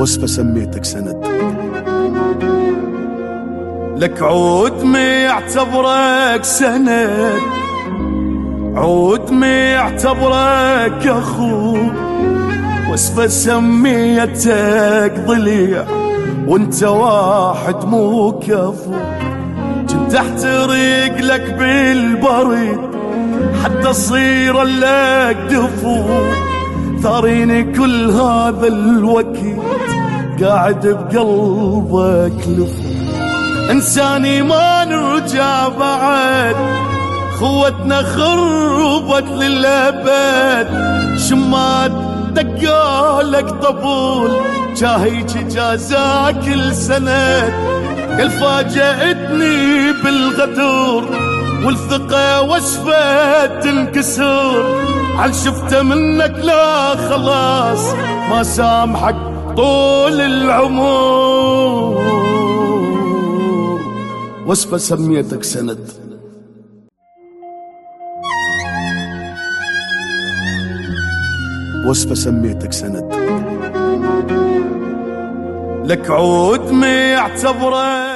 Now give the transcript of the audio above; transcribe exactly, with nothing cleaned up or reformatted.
وصفة سميتك سند. لك عود ما يعتبرك سند، عود ما يعتبرك اخو، وصفة سميتك ضليع وانت واحد مو كفو. كنت احترق لك بالبريد حتى صير لك دفو، ثاريني كل هذا الوقت قاعد بقلبك لفو. انساني ما نرجع بعد، خوتنا خربت للأبد، شمات دقالك طبول جاهيك جازاك كل سنة. قال فاجأتني بالغدور والثقة وصفة تنكسر، عن شفته منك لا خلاص ما سامحك طول العمر. وصفة سميتك سند. وصفة سميتك سند. لك عود ما يعتبره